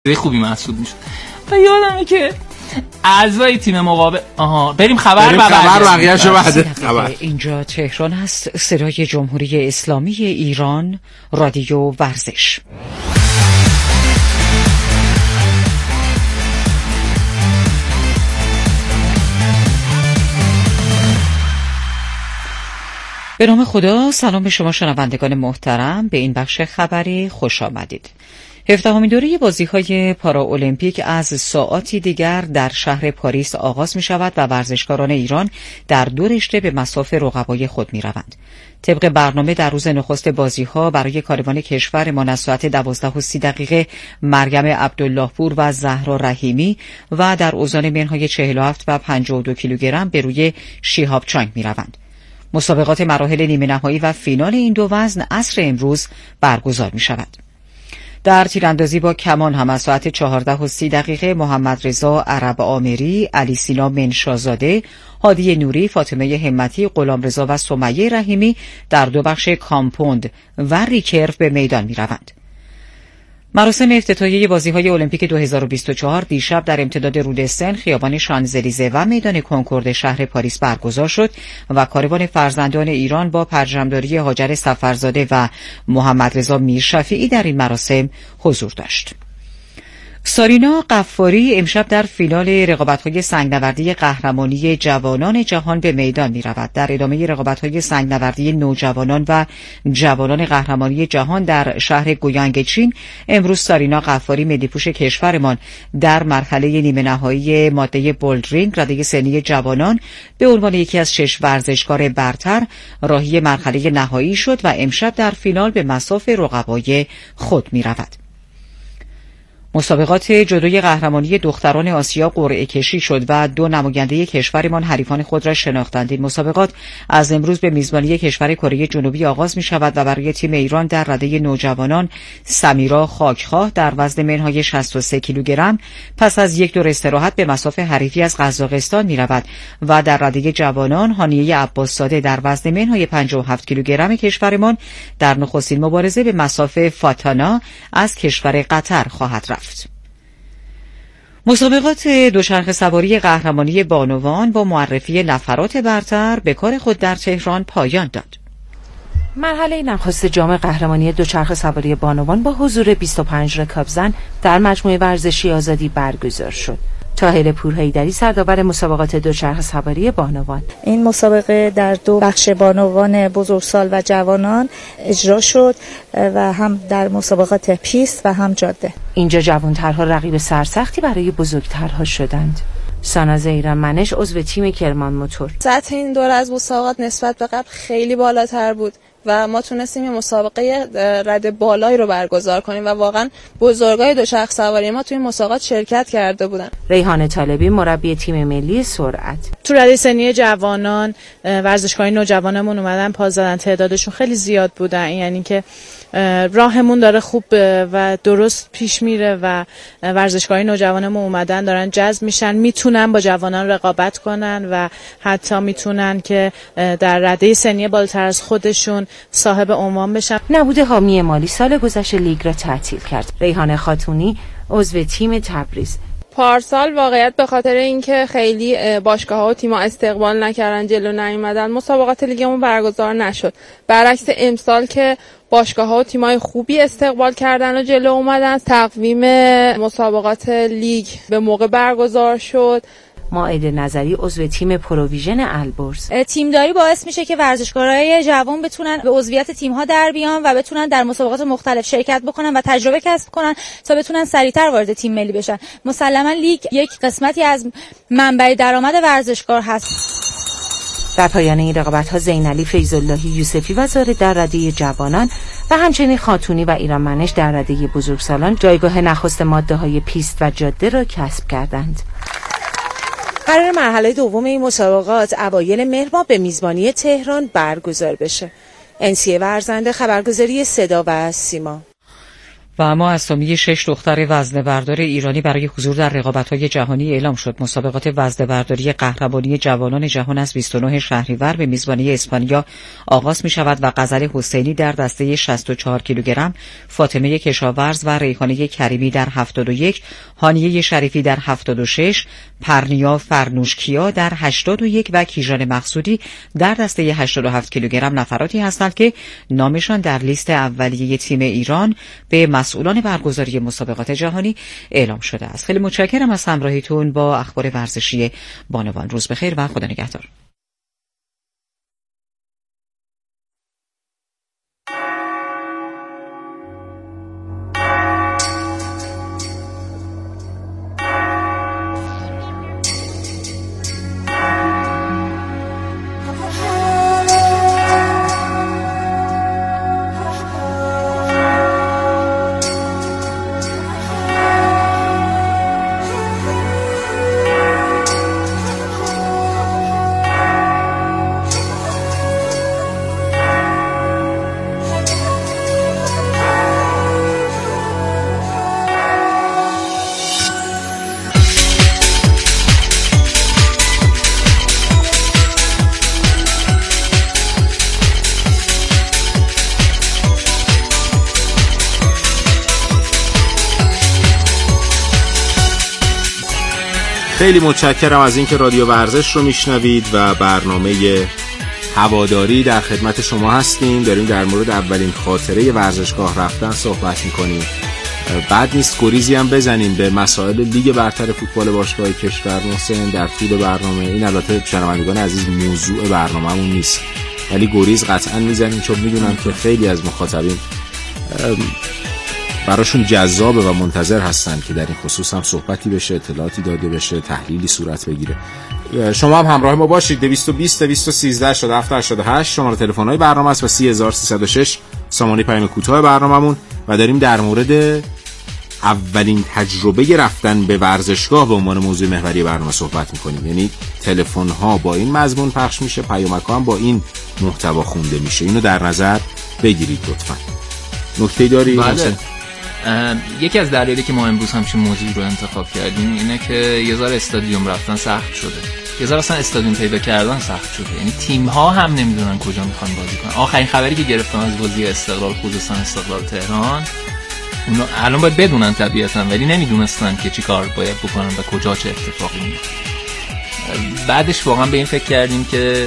خوبی محسوب میشد. و یادمه که اعضای تیم مقابل بریم خبر بقیه‌شو بعد خبر. اینجا تهران است، صدای جمهوری اسلامی ایران، رادیو ورزش. به نام خدا، سلام به شما شنوندگان محترم، به این بخش خبری خوش آمدید. 17مین دوره بازی‌های پاراالمپیک از ساعاتی دیگر در شهر پاریس آغاز می شود و ورزشکاران ایران در دو رشته به مصاف رقبای خود می روند. طبق برنامه در روز نخست بازی‌ها برای کاروان کشورمان از ساعت 12:30 مریم عبداللهپور و زهرا رحیمی و در اوزان منهای 47 و 52 کیلوگرم به روی شیهابچانگ می روند. مسابقات مراحل نیمه نهایی و فینال این دو وزن عصر امروز برگزار می شود. در تیراندازی با کمان هم از ساعت 14:30 محمد رضا عرب آمری، علی سینا منشازاده، هادی نوری، فاطمه همتی، غلامرضا و سمیه رحیمی در دو بخش کامپوند و ریکرو به میدان می روند. مراسم افتتاحیه بازی‌های المپیک 2024 دیشب در امتداد رود سن، خیابان شانزلیزه و میدان کنکورد شهر پاریس برگزار شد و کاروان فرزندان ایران با پرچمداری هاجر سفرزاده و محمد رضا میرشفیعی در این مراسم حضور داشت. سارینا قفاری امشب در فینال رقابت‌های سنگ‌نوردی قهرمانی جوانان جهان به میدان می‌رود. در ادامه رقابت‌های سنگ‌نوردی نوجوانان و جوانان قهرمانی جهان در شهر گویانگ چین، امروز سارینا قفاری ملی‌پوش کشورمان در مرحله نیمه نهایی ماده بولدرینگ رده سنی جوانان به عنوان یکی از 6 ورزشکار برتر راهی مرحله نهایی شد و امشب در فینال به مصاف رقبای خود می‌رود. مسابقات جودوی قهرمانی دختران آسیا قرعه کشی شد و دو نماینده کشورمان حریفان خود را شناختند. این مسابقات از امروز به میزبانی کشور کره جنوبی آغاز می شود و برای تیم ایران در رده نوجوانان سمیرا خاکخواه در وزن منهای 63 کیلوگرم پس از یک دور استراحت به مصاف حریفی از قزاقستان می رود و در رده جوانان هانیه عباس‌زاده در وزن منهای 57 کیلوگرم کشورمان در نخستین مبارزه به مصاف فاتانا از کشور قطر خواهد رفت. مسابقات دوچرخه سواری قهرمانی بانوان با معرفی نفرات برتر به کار خود در تهران پایان داد. مرحله نخست جام قهرمانی دوچرخه سواری بانوان با حضور 25 رکابزن در مجموعه ورزشی آزادی برگزار شد. طاهر پورحیدری سردآور مسابقات دوچرخه سواری بانوان: این مسابقه در دو بخش بانوان بزرگسال و جوانان اجرا شد و هم در مسابقات پیست و هم جاده. اینجا جوانترها رقیب سرسختی برای بزرگترها شدند. ساناز ایرانمنش عضو تیم کرمان موتور: سطح این دوره از مسابقات نسبت به قبل خیلی بالاتر بود و ما تونستیم یه مسابقه رده بالایی رو برگزار کنیم و واقعا بزرگای دوچرخه سواری ما توی این مسابقات شرکت کرده بودن. ریحانه طالبی مربی تیم ملی سرعت: تو رده سنی جوانان ورزشکارای نوجوانمون اومدن پاس زدن، تعدادشون خیلی زیاد بودن، یعنی که راهمون داره خوب و درست پیش میره و ورزشکارای نوجوانمون اومدن دارن جذب میشن، میتونن با جوانان رقابت کنن و حتی میتونن که در رده سنی بالاتر از خودشون صاحب عنوان بشن. نبود حامی مالی سال گذشته لیگ را تعطیل کرد. ریحانه خاتونی عضو تیم تبریز: پارسال واقعیت به خاطر اینکه خیلی باشگاه‌ها و تیم‌ها استقبال نکردن، جلو نیومدن، مسابقات لیگمون برگزار نشد. برعکس امسال که باشگاه‌ها و تیم‌های خوبی استقبال کردن و جلو اومدن، تقویم مسابقات لیگ به موقع برگزار شد. مائده نظری عضو تیم پروویژن البرز: تیمداری باعث میشه که ورزشکارای جوان بتونن به عضویت تیم‌ها در بیان و بتونن در مسابقات مختلف شرکت بکنن و تجربه کسب کنن تا بتونن سریعتر وارد تیم ملی بشن. مسلماً لیگ یک قسمتی از منبع درآمد ورزشکار هست. در پایان این رقابت‌ها زینعلی فیض‌اللهی یوسفی و زاره در رده جوانان و همچنین خاتونی و ایرانمنش در رده بزرگسالان جایگاه نخست ماده‌های پیست و جاده را کسب کردند. قرار مرحله دوم این مسابقات اوایل مهر ماه به میزبانی تهران برگزار بشه. انسیه ورزنده، خبرگزاری صدا و سیما. و اما اسامی 6 دختر وزنه‌بردار ایرانی برای حضور در رقابت‌های جهانی اعلام شد. مسابقات وزنه‌برداری قهرمانی جوانان جهان از 29 شهریور به میزبانی اسپانیا آغاز می‌شود و غزل حسینی در دسته 64 کیلوگرم، فاطمه کشاورز و ریحانه کریمی در 71، هانیه شریفی در 76، پرنیا فرنوشکیا در 81 و کیژان مقصودی در دسته 87 کیلوگرم نفراتی هستند که نامشان در لیست اولیه تیم ایران به مسئولان برگزاری مسابقات جهانی اعلام شده است. خیلی متشکرم از همراهیتون با اخبار ورزشی بانوان. روز بخیر و خدا نگهدار. خیلی متشکرم از اینکه رادیو ورزش رو میشنوید و برنامه هواداری در خدمت شما هستیم. داریم در مورد اولین خاطره ورزشگاه رفتن صحبت میکنیم. بعد نیست گریزی هم بزنیم به مسائل لیگ برتر فوتبال باشگاه کشور. محسن در طول برنامه، این البته شنوندگان عزیز موضوع برنامه‌مون نیست، ولی گریز قطعا میزنیم چون میدونم که خیلی از مخاطبین براشون جذابه و منتظر هستن که در این خصوص هم صحبتی بشه، اطلاعاتی داده بشه، تحلیلی صورت بگیره. شما هم همراه ما باشید. 220 213 8788 شماره تلفن‌های برنامه است و 30306 سامانه پیام کوتاه برنامه‌مون و داریم در مورد اولین تجربه رفتن به ورزشگاه به عنوان موضوع محوری برنامه صحبت می‌کنیم. یعنی تلفن‌ها با این مضمون پخش میشه، پیامک‌ها هم با این محتوا خونده میشه. اینو در نظر بگیرید لطفاً. نکته‌ای داری؟ بله. یکی از دلایلی که ما امروز همچین موضوعی رو انتخاب کردیم اینه که یه ذره استادیوم رفتن سخت شده، یه ذره اصلا استادیوم پیدا کردن سخت شده. یعنی تیم ها هم نمیدونن کجا میخوان بازی کنن. آخرین خبری که گرفتم از بازی استقلال، خصوصا استقلال تهران، اونا الان باید بدونن طبیعتاً، ولی نمیدونستن که چی کار باید بکنن و کجا چه اتفاقی میفته. بعدش واقعا به این فکر کردیم که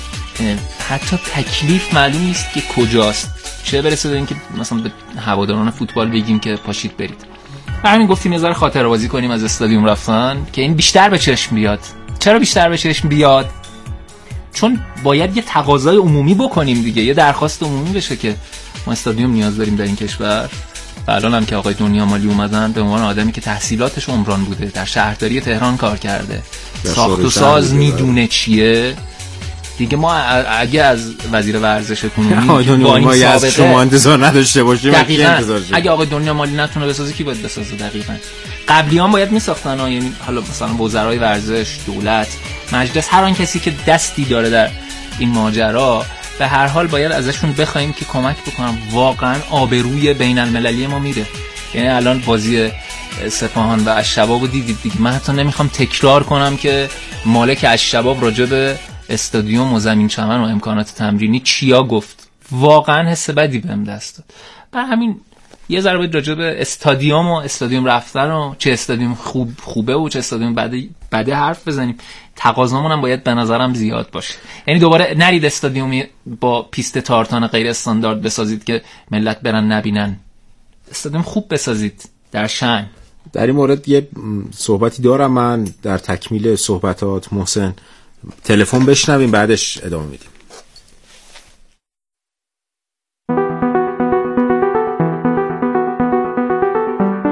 حتی تکلیف معلوم نیست که کجاست، چه برسه به اینکه مثلا به هواداران فوتبال بگیم که پاشید برید. همین گفتیم یه ذره خاطره بازی کنیم از استادیوم رفتن که این بیشتر به چشم بیاد. چرا بیشتر به چشم بیاد؟ چون باید یه تقاضای عمومی بکنیم دیگه، یه درخواست عمومی بشه که ما استادیوم نیاز داریم در این کشور. و الان هم که آقای دنیا مالی اومدن، به عنوان آدمی که تحصیلاتش عمران بوده، در شهرداری تهران کار کرده، ساخت و ساز میدونه چیه دیگه. ما اگه از وزیر ورزش کنونی با این سابقه شما انتظار نداشته باشیم، دقیقاً اگه آقای دنیا مالی نتونه بسازه کی باید بسازه؟ دقیقاً قبلیان باید میساختن. یعنی حالا مثلا وزرای ورزش، دولت، مجلس، هر آن کسی که دستی داره در این ماجرا، به هر حال باید ازشون بخوایم که کمک بکنن. واقعاً آبروی بین المللی ما میره. یعنی الان بازی سپاهان و الشباب دیدید دیگه. من حتی نمیخوام تکرار کنم که مالک الشباب راجع به استادیوم و زمین چمن و امکانات تمرینی چیا گفت. واقعا حس بدی بهم دست داد. برای همین یه ذره باید راجع به استادیوم و استادیوم رفتن و چه استادیوم خوبه و چه استادیوم بده حرف بزنیم. تقاضامون هم باید به نظرم زیاد باشه. یعنی دوباره نرید استادیومی با پیست تارتان غیر استاندارد بسازید که ملت برن نبینن. استادیوم خوب بسازید در شأن. در این مورد یه صحبتی دارم من در تکمیل صحبتات محسن. تلفن بشنویم بعدش ادامه میدیم.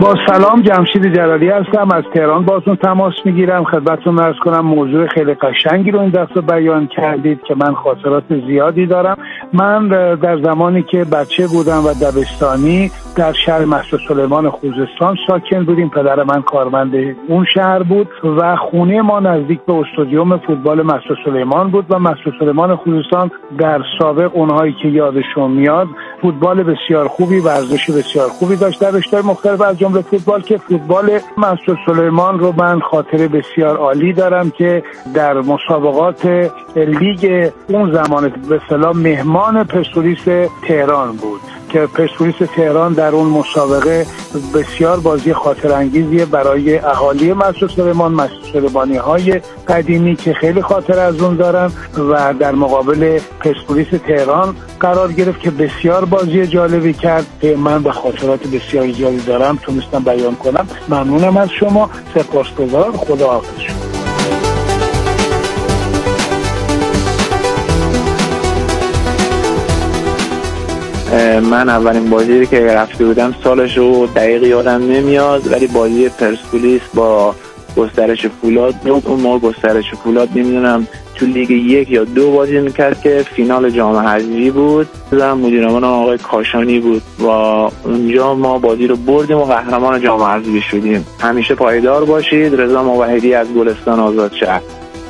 با سلام، جمشید جلالی هستم، از تهران باتون تماس میگیرم. خدمتتون عرض کنم موضوع خیلی قشنگی رو این دفعه بیان کردید که من خاطرات زیادی دارم. من در زمانی که بچه بودم و دبستانی در شهر مسجد سلیمان خوزستان ساکن بودیم. پدر من کارمند اون شهر بود و خونه ما نزدیک به استادیوم فوتبال مسجد سلیمان بود و مسجد سلیمان خوزستان در سابق اونهایی که یادشون میاد فوتبال بسیار خوبی، ورزش بسیار خوبی داشت در رشته‌های مختلف از جمله فوتبال، که فوتبال مسجد سلیمان رو من خاطره بسیار عالی دارم که در مسابقات لیگ اون زمان به اصطلاح مهمان پرسپولیس تهران بود که پرسپولیس تهران در اون مسابقه بسیار بازی خاطر انگیزی برای اهالی مسجد سلیمان، مسجد سلیمانی‌های قدیمی که خیلی خاطر از اون دارن و در مقابل پرسپولیس تهران قرار گرفت که بسیار بازی جالبی کرد. من به خاطرات بسیار زیادی دارم، تونستم بیان کنم. ممنونم از شما، سپاسگزارم، خداحافظ شما. من اولین بازی که رفته بودم سالش رو دقیق یادم نمیاد، ولی بازی پرسپولیس با گسترش فولاد بود. اون موقع گسترش فولاد نمیدونم تو لیگ 1 یا 2 بازی میکرد که فینال جام حذفی بود. مدیرعامل آقای کاشانی بود و اونجا ما بازی رو بردیم و قهرمان جام حذفی شدیم. همیشه پایدار باشید. رضا موحدی از گلستان آزاد شهر.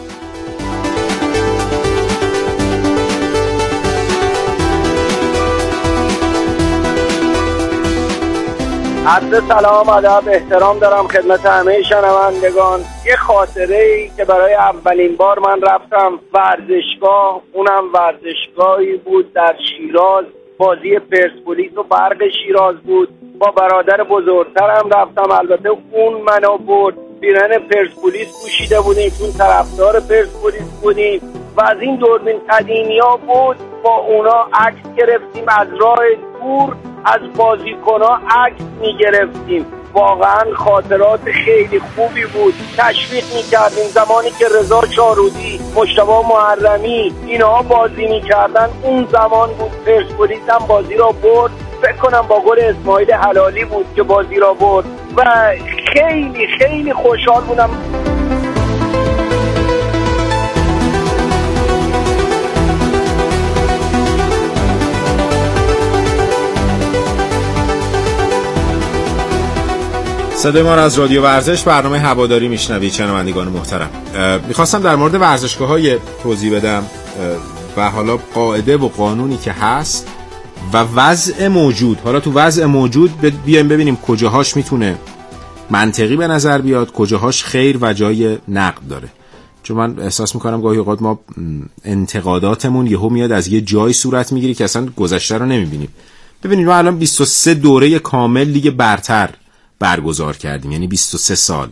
عرض سلام، ادب، احترام دارم خدمت همه شنوندگان. یه خاطره ای که برای اولین بار من رفتم ورزشگاه، اونم ورزشگاهی بود در شیراز، بازی پرسپولیس و برق شیراز بود. با برادر بزرگترم رفتم، البته اون منو برد. پیرهن پرسپولیس پوشیده بودیم چون طرفدار پرسپولیس بودیم و از این دوربین قدیمیا بود. با اونا عکس گرفتیم، از راه دور از بازیکن‌ها عکس می‌گرفتیم. واقعا خاطرات خیلی خوبی بود. تشویق می‌کردیم زمانی که رضا شارودی، مجتبی محرمی اینها بازی می‌کردن. اون زمان بود پرسپولیس هم بازی را برد. فکر کنم با گل اسماعیل حلالی بود که بازی را برد و خیلی خیلی خوشحال بودم. صدای ما از رادیو ورزش، برنامه هواداری میشنوید شنوندگان محترم. میخواستم در مورد ورزشگاه‌های توضیح بدم و حالا قاعده و قانونی که هست و وضع موجود. حالا تو وضع موجود بیایم ببینیم کجاهاش میتونه منطقی به نظر بیاد، کجاهاش خیر و جای نقد داره. چون من احساس میکنم گاهی اوقات ما انتقاداتمون یهو میاد از یه جای صورت میگیره که اصلا گذشته رو نمیبینیم. ببینید ما الان 23 دوره کامل لیگ برتر برگزار کردیم، یعنی 23 سال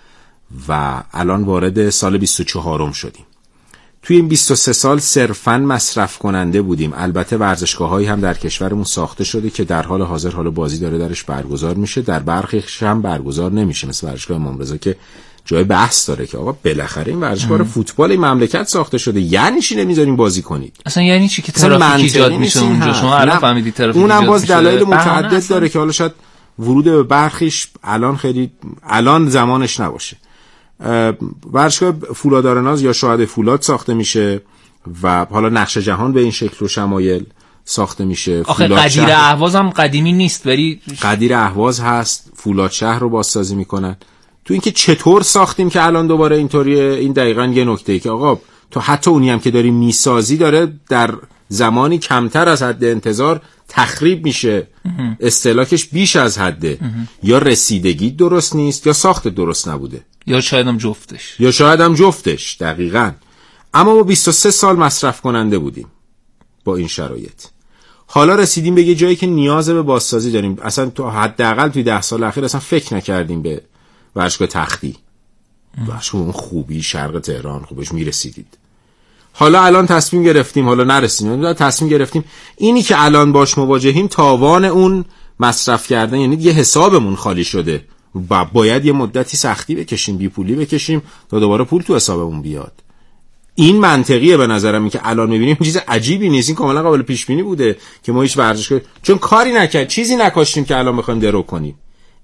و الان وارد سال 24م شدیم. توی این 23 سال صرفاً مصرف کننده بودیم. البته ورزشگاه‌هایی هم در کشورمون ساخته شده که در حال حاضر حالا بازی داره درش برگزار میشه، در برخیش هم برگزار نمیشه، مثل ورزشگاه امام رضا که جای بحث داره که آقا بالاخره این ورزشگاه فوتبال این مملکت ساخته شده، یعنی چی نمیذارین بازی کنید؟ اصلا یعنی چی که ترافیک ایجاد میشه اونجا؟ شما الان فهمیدید ترافیک ایجاد میشه. اونم باز دلایل متعدد داره که حالا شاید ورود به برخیش الان زمانش نباشه. ورزشگاه فولاد آرناز یا شاهد فولاد ساخته میشه و حالا نقش جهان به این شکل و شمایل ساخته میشه. آخه قدیر اهواز هم قدیمی نیست، ولی قدیر اهواز هست. فولاد شهر رو بازسازی میکنن. تو اینکه چطور ساختیم که الان دوباره اینطوریه، این دقیقاً یه نکته که آقا تو حتی اونی هم که داری میسازی داره در زمانی کمتر از حد انتظار تخریب میشه، استهلاکش بیش از حده، یا رسیدگی درست نیست یا ساخت درست نبوده، یا شاید هم جفتش دقیقاً. اما ما 23 سال مصرف کننده بودیم با این شرایط. حالا رسیدیم به یه جایی که نیاز به بازسازی داریم. اصلا تو حداقل توی 10 سال اخیر اصلا فکر نکردیم به ورزشگاه تختی. ورزشگاه اون خوبی شرق تهران خوبش میرسیدید. حالا الان تصمیم گرفتیم، حالا نرسیدیم، تصمیم گرفتیم اینی که الان باش مواجهیم تاوان اون مصرف کردن، یعنی یه حسابمون خالی شده و باید یه مدتی سختی بکشیم، بی پولی بکشیم تا دوباره پول تو حسابمون بیاد. این منطقیه به نظرم. این که الان میبینیم چیز عجیبی نیست، این کاملا قابل پیش بینی بوده که ما هیچ ورزشگاه چون کاری نکرد، چیزی نکاشتیم که الان بخوایم درو کنیم.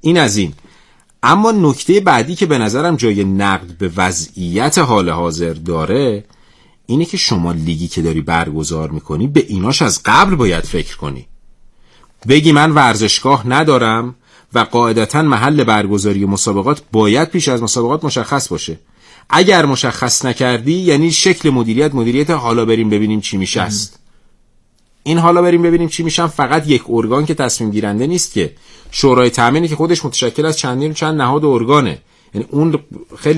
این از این. اما نکته بعدی که به نظرم جای نقد به وضعیت حال حاضر داره اینه که شما لیگی که داری برگزار میکنی به ایناش از قبل باید فکر کنی. بگی من ورزشگاه ندارم و قاعدتاً محل برگزاری مسابقات باید پیش از مسابقات مشخص باشه. اگر مشخص نکردی یعنی شکل مدیریت حالا بریم ببینیم چی میشه است. این حالا بریم ببینیم چی میشن فقط یک ارگان که تصمیم گیرنده نیست، که شورای تامینی که خودش متشکل از چند نهاد ارگانه. یعنی اون خیلی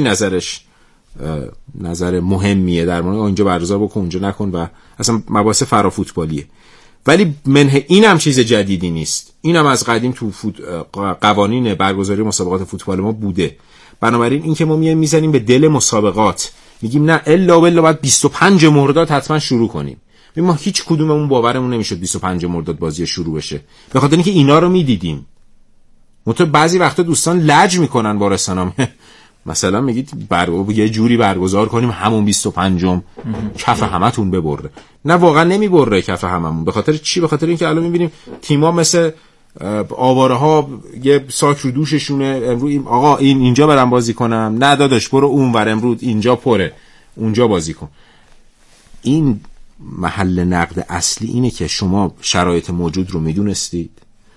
نظر مهمیه در مورد اینجا برگزار بکن اونجا نکن و اصلا مباحث فرا فوتبالیه. ولی منه اینم چیز جدیدی نیست، اینم از قدیم تو قوانین برگزاری مسابقات فوتبال ما بوده. بنابراین این که ما میزنیم به دل مسابقات میگیم نه الا بالله باید 25 مرداد حتما شروع کنیم، ما هیچ کدوممون باورمون نمیشد 25 مرداد بازی شروع بشه، به خاطر اینکه اینا رو میدیدیم. منتها بعضی وقتا دوستان لج میکنن با رسانه‌ام مثلا میگید یه جوری برگزار کنیم همون 25م کف همتون ببره. نه واقعا نمیبره کف هممون. به خاطر چی؟ به خاطر اینکه الان میبینیم تیم‌ها مثل آواره ها یه ساک رو دوششونه، امروز آقا اینجا برام بازی کنم، نه داداش برو اونور، امروز اینجا پره اونجا بازی کن. این محل نقد اصلی اینه که شما شرایط موجود رو میدونستید،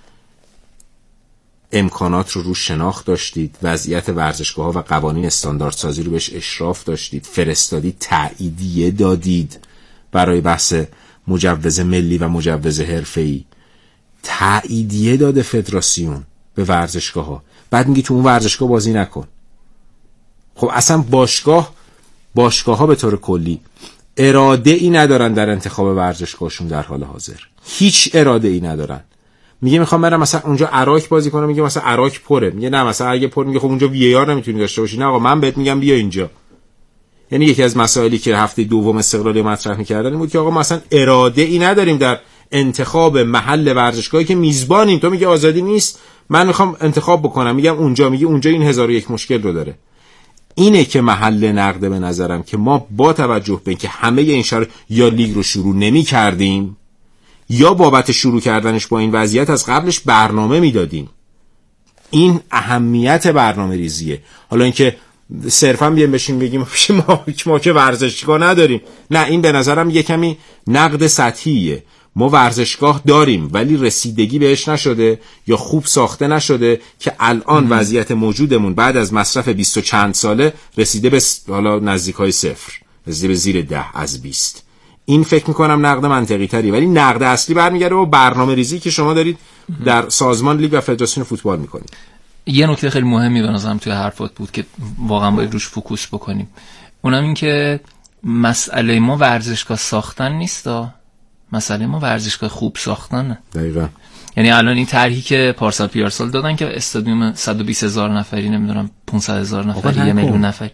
امکانات رو شناخت داشتید، وضعیت ورزشگاه‌ها و قوانین استانداردسازی رو بهش اشراف داشتید، فرستادید، تاییدیه دادید برای بحث مجوز ملی و مجوز حرفه‌ای، تاییدیه داده فدراسیون به ورزشگاه‌ها. بعد میگی تو اون ورزشگاه بازی نکن. خب اصلا باشگاه‌ها به طور کلی اراده ای ندارن در انتخاب ورزشگاهشون در حال حاضر، هیچ اراده ای ندارن. میگه میخوام برم مثلا اونجا عراق بازی کنم، میگه مثلا عراق پره، میگه نه مثلا اگه پر، میگه خب اونجا وی آر نمیتونی داشته باشی، نه آقا من بهت میگم بیا اینجا. یعنی یکی از مسائلی که هفته دوم استقلالی مطرح می‌کردن این بود که آقا ما اصلا اراده ای نداریم در انتخاب محل ورزشگاهی که میزبانیم. تو میگه آزادی نیست، من میخوام انتخاب بکنم، میگم اونجا، میگه اونجا این 1001 مشکل رو داره. اینه که محل نقده به نظرم که ما با توجه به اینکه همه این یا لیگ رو شروع نمی‌کردیم یا بابت شروع کردنش با این وضعیت از قبلش برنامه میدادیم. این اهمیت برنامه ریزیه. حالا اینکه صرفا بیایم بشین بگیم ما که ورزشگاه نداریم، نه، این به نظرم یه کمی نقد سطحیه. ما ورزشگاه داریم ولی رسیدگی بهش نشده یا خوب ساخته نشده که الان وضعیت موجودمون بعد از مصرف 20 و چند ساله رسیده به حالا نزدیکای 0، رسیده به زیر 10 از 20. این فکر میکنم نقد منطقی تری، ولی نقد اصلی برمیگرده با برنامه ریزی که شما دارید در سازمان لیگ و فدراسیون فوتبال میکنید. یه نکته خیلی مهمی به نظرم توی حرفات بود که واقعا باید روش فوکوس بکنیم، اونم این که مسئله ما ورزشگاه ساختن نیستا، مسئله ما ورزشگاه خوب ساختنه. دقیقاً. یعنی الان این طرحی که پیارسال دادن که استادیوم 120,000 نفری، نمیدونم 500,000 نفری، 1,000,000 نفری،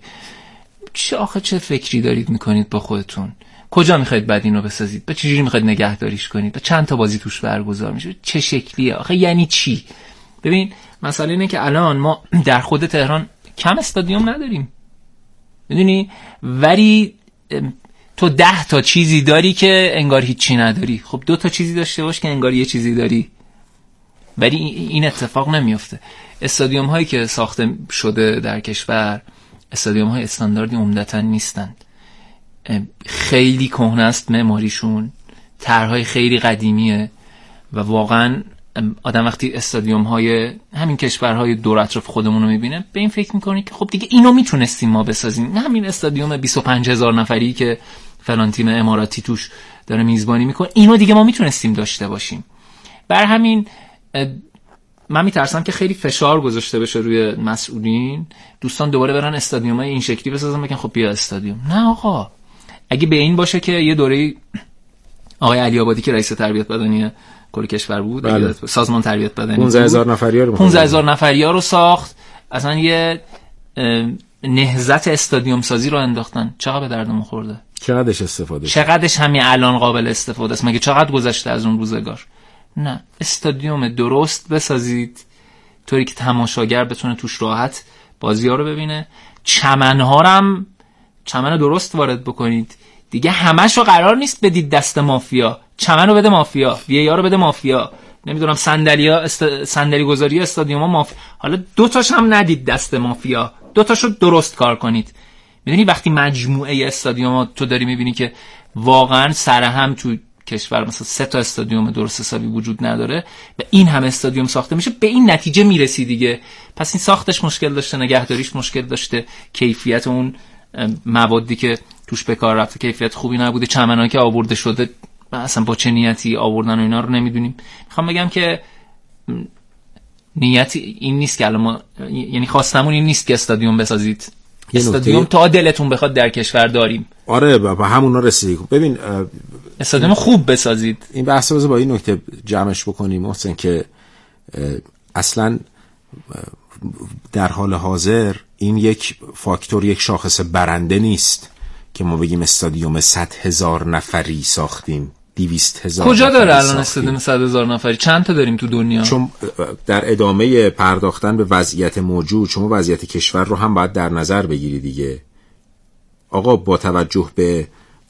چه فکری دارید میکنید با خودتون؟ کجا میخواید بعد اینو بسازید؟ به چه جوری میخواید نگهداریش کنید؟ به چند تا بازی توش برگزار میشه؟ چه شکلیه؟ آخه یعنی چی؟ ببین مسئله اینه که الان ما در خود تهران کم استادیوم نداریم، میدونی، ولی تو 10 تا چیزی داری که انگار هیچی نداری. خب 2 تا چیزی داشته باش که انگار یه چیزی داری، ولی این اتفاق نمیفته. استادیوم هایی که ساخته شده در کشور استادیوم های استانداردی عمدتاً نیستند، خیلی کهنه است معماریشون، طرح‌های خیلی قدیمیه و واقعاً آدم وقتی استادیوم های همین کشورهای دور اطراف خودمون رو میبینه به این فکر میکنه که خب دیگه اینو میتونستیم ما بسازیم، نه همین استادیوم 25,000 نفری که فلان تیم اماراتی توش داره میزبانی میکنه، اینو دیگه ما میتونستیم داشته باشیم. بر همین من میترسم که خیلی فشار گذاشته بشه روی مسئولین، دوستان دوباره برن استادیومای این شکلی بسازن، بگن خب بیا استادیوم. نه آقا، اگه به این باشه که یه دوره آقای علی آبادی که رئیس تربیت بدنی کل کشور بود، بله. سازمان تربیت بدنی 15,000 نفری رو ساخت، اصلا یه نهضت استادیوم سازی رو انداختن. چقدر به دردمون خورده، چقدرش همین الان قابل استفاده است، مگه چقدر گذشته از اون روزگار؟ نه، استادیوم درست بسازید طوری که تماشاگر بتونه توش راحت بازی‌ها رو ببینه، چمن‌ها رو هم چمن درست وارد بکنید دیگه. همش رو قرار نیست بدید دست مافیا، چمن رو بده مافیا، وی آر رو بده مافیا، نمیدونم صندلی گذاری استادیوم حالا 2 تاش هم ندید دست مافیا، 2 تاشو درست کار کنید. میدونی وقتی مجموعه استادیوم تو داری میبینی که واقعا سرهم تو کشور مثلا 3 تا استادیوم درست حسابی وجود نداره و این همه استادیوم ساخته میشه، به این نتیجه میرسی دیگه. پس این ساختش مشکل داشته، نگهداریش مشکل داشته، کیفیت اون موادی که توش به کار رفته کیفیت خوبی نبوده، چمنایی که آورده شده اصلا با چه نیتی آوردن و اینا رو نمیدونیم. میخوام بگم که نیت این نیست که الان ما، یعنی خواستمون این نیست که استادیوم بسازید، استادیوم تا دلتون بخواد در کشور داریم. آره به همونا رسیدیم. ببین استادیوم خوب بسازید. این بحث رو با این نکته جمعش بکنیم محسن که اصلا در حال حاضر این یک فاکتور، یک شاخص برنده نیست که ما بگیم استادیوم 100,000 نفری ساختیم، 200,000 کجا داره الان استادیوم 100,000 نفری؟ چند تا داریم تو دنیا؟ چون در ادامه پرداختن به وضعیت موجود شما وضعیت کشور رو هم باید در نظر بگیری دیگه. آقا با توجه به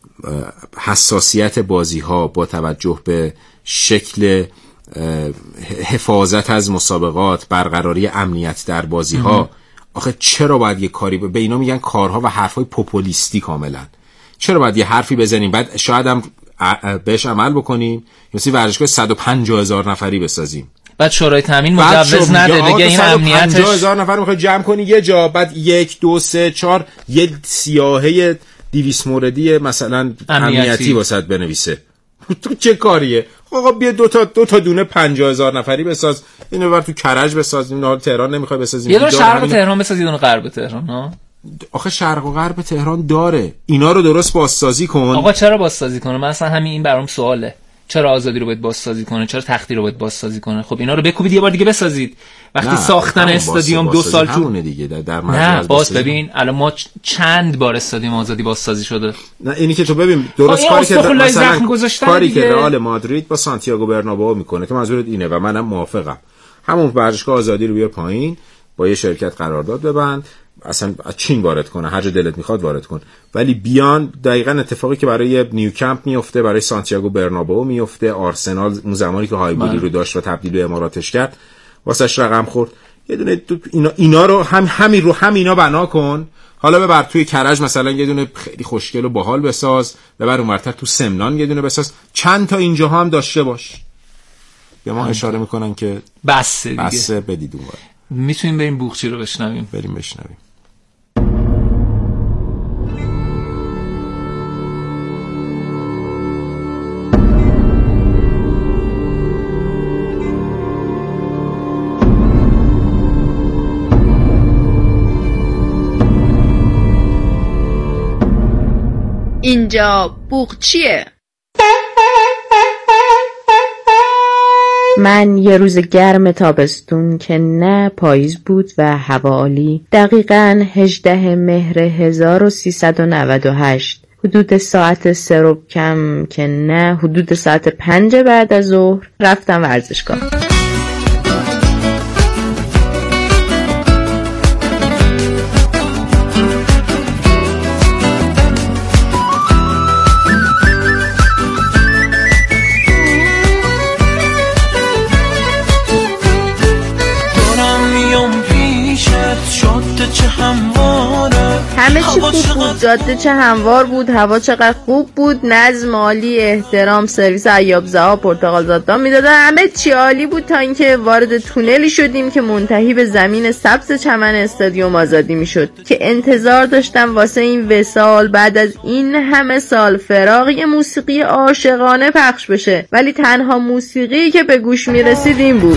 حساسیت بازی ها، با توجه به شکل حفاظت از مسابقات، برقراری امنیت در بازی ها، آخه چرا باید یه کاری به اینا میگن کارها و حرفای پوپولیستی کاملا، چرا باید یه حرفی بزنیم بعد شاید هم بهش عمل بکنیم، مثلا ورزشگاه 150,000 نفری بسازیم بعد شورای تامین مجوز نده دیگه، این امنیتش 150,000 نفر میخوای جمع کنی یه جا، بعد 1 2 3 4 یه سیاهه 200 موردی مثلا امنیتی واسط بنویسه. تو چه کاریه؟ آقا بیا دو تا دونه 50,000 نفری بساز، اینو ببر تو کرج بساز. این حال تهران نمیخوای بسازیم، یه دونه شرق تهران بساز، یه دونه غرب تهران. ها آخه شرق و غرب تهران داره، اینا رو درست بازسازی کن. آقا چرا بازسازی کنه؟ من اصلا همین این برام سواله، چرا آزادی رو باید بازسازی کنه، چرا تختی رو باید بازسازی کنه؟ خب اینا رو بکوبید یه بار دیگه بسازید. وقتی ساختن استادیوم 2 سال طول دیگه در نه باز ببین الان ما چند بار استادیوم آزادی بازسازی شده. نه اینی که تو ببین درست کاری که مثلا کاری که رئال مادرید با سانتیاگو برنابئو میکنه که منظورت اینه و منم موافقم، همون ورزشگاه آزادی رو بیار پایین، با یه شرکت قرارداد ببند، اصلا چین وارد کنه، هر جا دلت میخواد وارد کن، ولی بیان دقیقاً اتفاقی که برای نیوکمپ میفته، برای سانتیاگو برنابئو میفته، آرسنال اون زمانی که هایبری رو داشت و تبدیل به اماراتش کرد واسش رقم خورد. یه دونه اینا رو همینا بنا کن، حالا ببر توی کرج مثلا یه دونه خیلی خوشگل و باحال بساز، ببر اونورتر تو سمنان یه دونه بساز، چند تا اینجا هم داشته باش. به ما اشاره میکنن که بس دیگه، بس بدید اونور. میتونیم بریم بوقچی رو بشنویم. بریم بشنویم. اینجا بوقچیه. من یه روز گرم تابستون که نه پاییز بود و هوا عالی، دقیقاً 18 مهر 1398 حدود ساعت 3 کم که نه حدود ساعت 5 بعد از ظهر رفتم ورزشگاه. همه چی خوب بود، جاده چه هموار بود، هوا چقدر خوب بود، نظم عالی، احترام، سرویس عیاب‌زها پرتقال زادا میدادن، همه چی عالی بود تا اینکه وارد تونلی شدیم که منتهی به زمین سبز چمن استادیوم آزادی میشد که انتظار داشتم واسه این وصال بعد از این همه سال فراق یه موسیقی عاشقانه پخش بشه، ولی تنها موسیقی که به گوش میرسید این بود.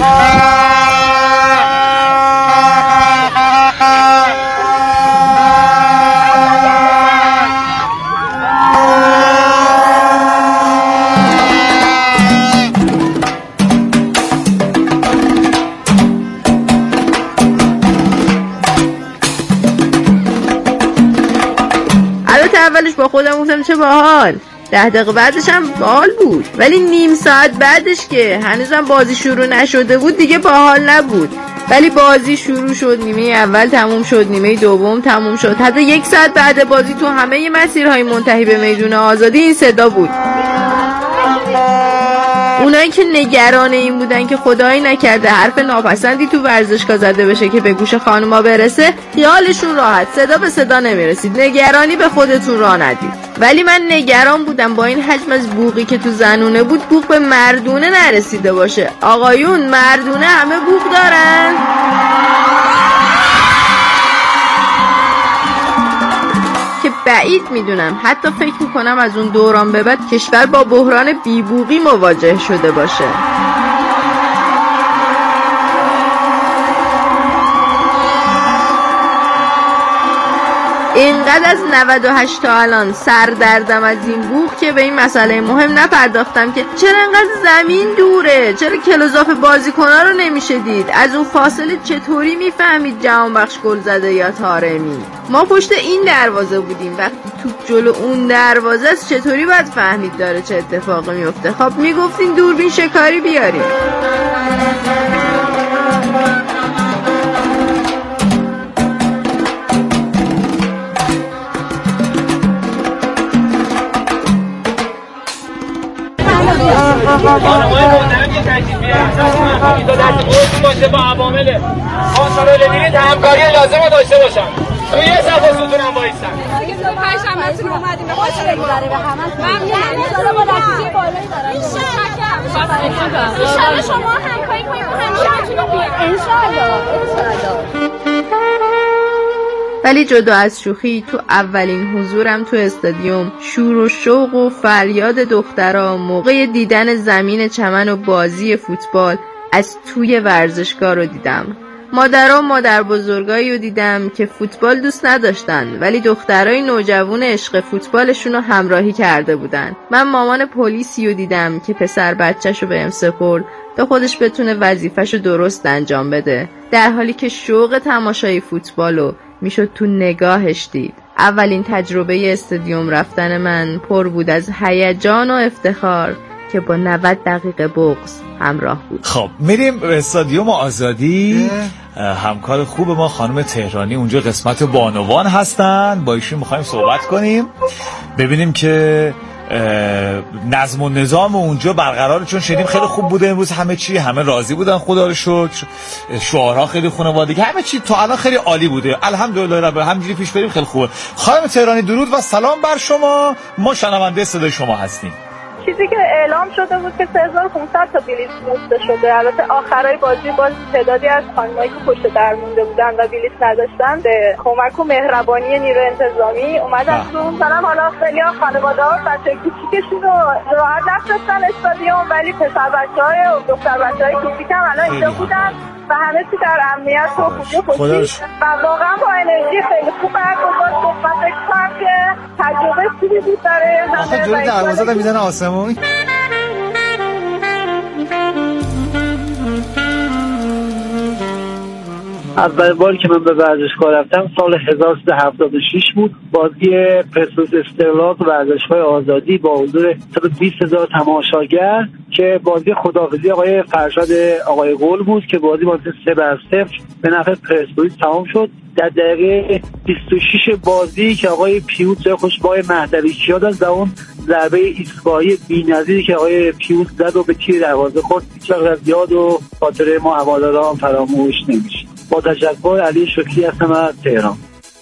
اولش با خودم گفتم چه باحال، 10 دقیقه بعدش هم باحال بود، ولی نیم ساعت بعدش که هنوزم بازی شروع نشده بود دیگه باحال نبود. ولی بازی شروع شد، نیمه اول تموم شد، نیمه دوم تموم شد، حتی 1 ساعت بعد بازی تو همه مسیرهای منتهی به میدون آزادی این صدا بود. اونایی که نگران این بودن که خدایی نکرده حرف ناپسندی تو ورزشگاه زده بشه که به گوش خانوما برسه، خیالشون راحت، صدا به صدا نمیرسید. نگرانی به خودتون راه ندید. ولی من نگران بودم با این حجم از بوقی که تو زنونه بود بوق به مردونه نرسیده باشه. آقایون، مردونه همه بوق دارن؟ که بعید میدونم، حتی فکر میکنم از اون دوران به بعد کشور با بحران بیبوقی مواجه شده باشه. اینقدر از 98 تا الان سردردم از این بوق که به این مسئله مهم نپرداختم که چرا اینقدر زمین دوره، چرا کلوزاف بازیکن‌ها رو نمیشه دید، از اون فاصله چطوری میفهمید جهانبخش گل زده یا طارمی. ما پشت این دروازه بودیم، وقتی توپ جلو اون دروازه است چطوری باید فهمید داره چه اتفاقی میفته؟ خب میگفتین دوربین شکاری بیاریم. خانم‌های محترم که تشریف بیارن اینجا دست خودتون باشه با عوامل کنترل ببینید همکاری لازم رو داشته باشن. توی یه صفحه ستون هم وایسن. پنجشنبه‌تون اومدیم به خاطر گذره به همه. ممنون با نتیجه بالایی دارن. ان شما همکاری کنید همیشه بتونید بیاید. ان شاءالله. ولی جدا از شوخی، تو اولین حضورم تو استادیوم شور و شوق و فریاد دخترها موقع دیدن زمین چمن و بازی فوتبال از توی ورزشگاه رو دیدم. مادرها و مادر بزرگایی رو دیدم که فوتبال دوست نداشتن ولی دخترای نوجوان عشق فوتبالشون رو همراهی کرده بودن. من مامان پلیسی رو دیدم که پسر بچه‌ش رو بهم سپرد تا خودش بتونه وظیفه‌ش رو درست انجام بده، در حالی که شوق تماشای فوتبالو میشد تو نگاهش دید. اولین تجربه استادیوم رفتن من پر بود از هیجان و افتخار که با 90 دقیقه بغض همراه بود. خب میریم به استادیوم آزادی. همکار خوب ما خانم تهرانی اونجا قسمت بانوان هستن، با ایشون میخوایم صحبت کنیم ببینیم که نظم و نظام اونجا برقراره، چون شنیدیم خیلی خوب بوده امروز، همه راضی بودن خدا رو شکر، شعارها خیلی خانوادگی، همه چی تا الان خیلی عالی بوده الحمدلله رب. همینجوری پیش بریم خیلی خوبه. خانم تهرانی درود و سلام بر شما، ما شنونده صدای شما هستیم. چیزی که اعلام شده بود که 3500 تا بلیط فروخته شده. البته آخرای بازی باز تعدادی از خانمایی که پشت در مونده بودن و بلیط نداشتن به کمک و مهربانی نیروی انتظامی اومدن تو مثلا حالا خیلی خانواده‌ها بچه کوچیکشون رو راحت نفرستن استادیوم، ولی پسر بچه‌های و دختر بچه‌های کوچیک هم الان اینجا بودن و همه چی در امنیت و خوبی و خوشی و واقعا با انرژی خیلی خوب برگزار شد. من فکر کنم که تجربه خوبی بود برای همه. آخه جلوی دروازه رو میزنه آسمون. اول باری که من به ورزشگاه رفتم سال 1376 بود. بازی پرسپولیس استقلال ورزشگاه آزادی با حضور 120,000 تماشاگر که بازی خداحافظی آقای فرشاد آقای قول بود که بازی 3-0 به نفع پرسپولیس تمام شد. در دقیقه 26 بازی که آقای پیوت جای خوش با مهدوی کیا داد، اون ضربه ایستگاهی بی‌نظیری که آقای پیوت زد و به تیر دروازه خورد، هیچ وقت از یاد و خاطره ما هواداران فراموش نمیشه. با تشکر، علی شکری هستم از تهران.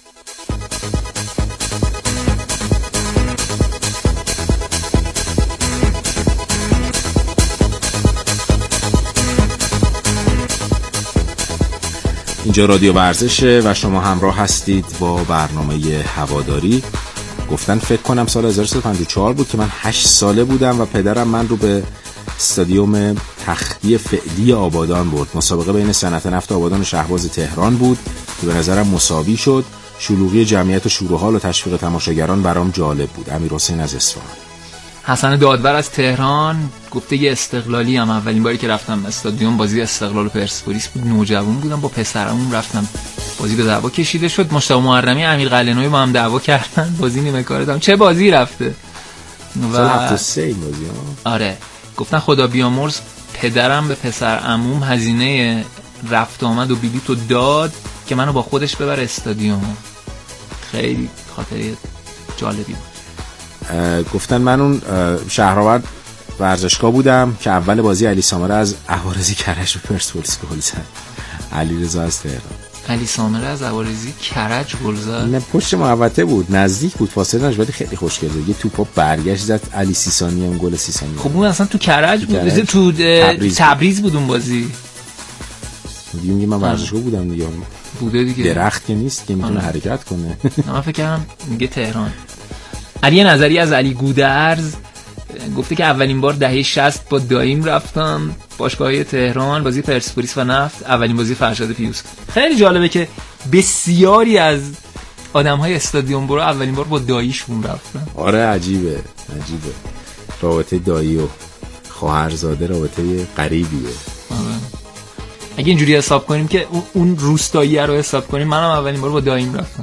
اینجا رادیو ورزشه و شما همراه هستید با برنامه هواداری. گفتن فکر کنم سال 1354 بود که من 8 ساله بودم و پدرم من رو به استادیوم تختی فعلی آبادان برد. مسابقه بین صنعت نفت آبادان و شهباز تهران بود که به نظرم مساوی شد. شلوغی جمعیت و شور و حال و تشویق تماشاگران برام جالب بود. امیرحسین از اصفهان. حسن دادور از تهران گفته یه استقلالی هم اولین باری که رفتم استادیوم بازی استقلال و پرسپولیس بود، نوجوان بودم، با پسرمون رفتم، بازی به دعوا کشیده شد، مشتاق محرمی امیر قلعه‌نویی با هم دعوا کردن، بازی نیمه کاره دادم. چه بازی رفته و 73 بازی آره. گفتن خدا بیامرز پدرم به پسر عموم هزینه رفت آمد و بلیطو داد که منو با خودش ببر استادیوم. خیلی خاطره جالبی بود. گفتن من اون شهرآورد ورزشگاه بودم که اول بازی علی سامره از عوارضی کرج به پرسپولیس گل زد. علیرضا از تهران. علی سامره از عوارضی کرج گل زد. نه پشت محوطه بود، نزدیک بود، فاصله نش، ولی خیلی خوشگل بود. یه توپا برگشت زد علی 30 ثانیه اون گل 30 ثانیه. خب اون اصلا تو کرج بود، تو تبریز بود اون بازی. میگم من ورزشگاه بودم دیگه. بوده دیگه. درخت که نیست که میتونه حرکت کنه. من فکر کردم میگه تهران. علی نظری از علی گودرز گفته که اولین بار دهه 60 با دایم رفتم باشگاه تهران بازی پرسپولیس و نفت، اولین بازی فرشاد پیوس. خیلی جالبه که بسیاری از آدم‌های استادیوم برو اولین بار با داییشون رفتن. آره عجیبه. رابطه دایی و خواهرزاده رابطه غریبیه. آره. اگه اینجوری حساب کنیم که اون روستایی رو حساب کنیم، منم اولین بار با دایم رفتم.